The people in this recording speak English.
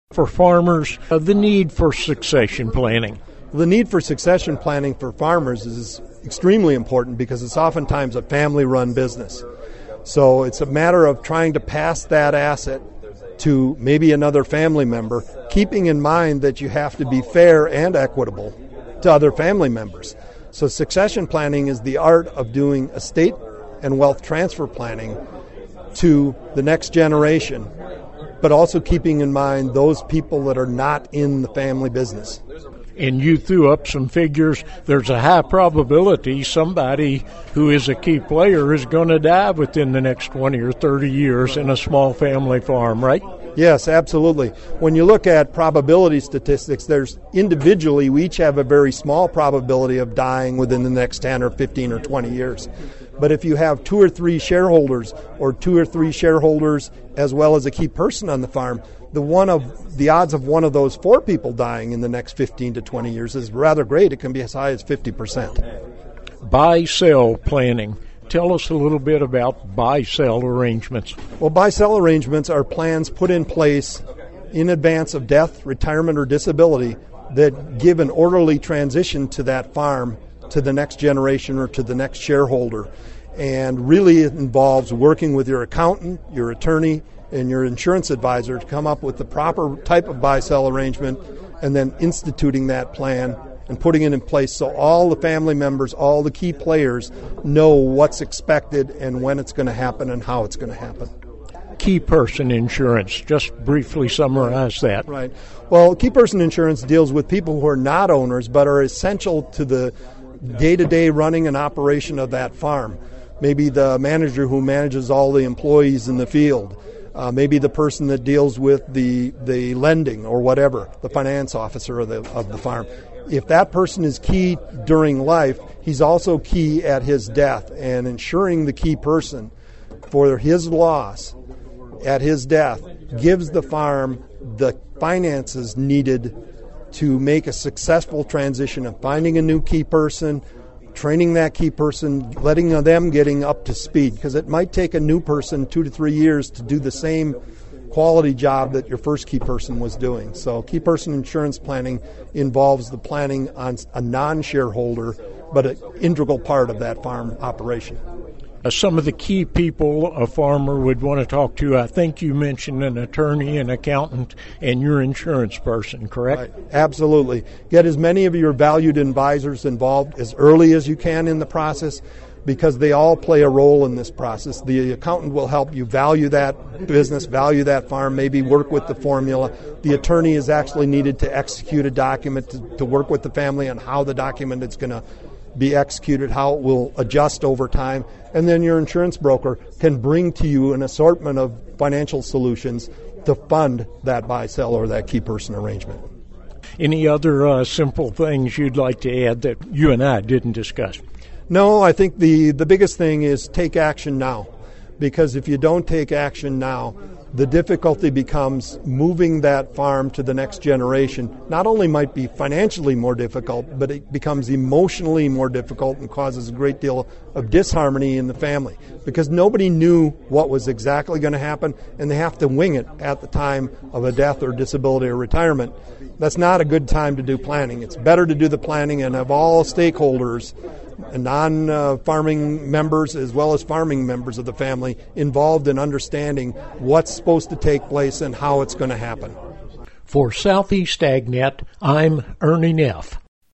For farmers, the need for succession planning. The need for succession planning for farmers is extremely important because it's oftentimes a family-run business. So it's a matter of trying to pass that asset to maybe another family member, keeping in mind that you have to be fair and equitable to other family members. So succession planning is the art of doing estate and wealth transfer planning to the next generation, but also keeping in mind those people that are not in the family business. And you threw up some figures. There's a high probability somebody who is a key player is going to die within the next 20 or 30 years in a small family farm, right? Yes, absolutely. When you look at probability statistics, there's individually, we each have a very small probability of dying within the next 10 or 15 or 20 years. But if you have 2 or 3 shareholders or 2 or 3 shareholders as well as a key person on the farm, the odds of one of those 4 people dying in the next 15 to 20 years is rather great. It can be as high as 50%. Buy-sell planning. Tell us a little bit about buy-sell arrangements. Well, buy-sell arrangements are plans put in place in advance of death, retirement, or disability that give an orderly transition to that farm to the next generation or to the next shareholder. And really it involves working with your accountant, your attorney, and your insurance advisor to come up with the proper type of buy-sell arrangement and then instituting that plan and putting it in place so all the family members, all the key players know what's expected and when it's going to happen and how it's going to happen. Key person insurance, just briefly summarize that. Right. Well, key person insurance deals with people who are not owners but are essential to the day-to-day running and operation of that farm. Maybe the manager who manages all the employees in the field. Maybe the person that deals with the lending or whatever, the finance officer of the farm. If that person is key during life, he's also key at his death, and ensuring the key person for his loss at his death gives the farm the finances needed to make a successful transition of finding a new key person, training that key person, letting them getting up to speed, because it might take a new person 2 to 3 years to do the same quality job that your first key person was doing. So key person insurance planning involves the planning on a non-shareholder, but an integral part of that farm operation. Some of the key people a farmer would want to talk to, I think you mentioned an attorney, an accountant, and your insurance person, correct? Right. Absolutely. Get as many of your valued advisors involved as early as you can in the process, because they all play a role in this process. The accountant will help you value that business, value that farm, maybe work with the formula. The attorney is actually needed to execute a document to work with the family on how the document is going to be executed, how it will adjust over time. And then your insurance broker can bring to you an assortment of financial solutions to fund that buy-sell or that key person arrangement. Any other simple things you'd like to add that you and I didn't discuss? No, I think the biggest thing is take action now, because if you don't take action now, the difficulty becomes moving that farm to the next generation. Not only might be financially more difficult, but it becomes emotionally more difficult and causes a great deal of disharmony in the family, because nobody knew what was exactly going to happen, and they have to wing it at the time of a death or disability or retirement. That's not a good time to do planning. It's better to do the planning and have all stakeholders, non-farming members as well as farming members of the family, involved in understanding what's supposed to take place and how it's going to happen. For Southeast AgNet, I'm Ernie Neff.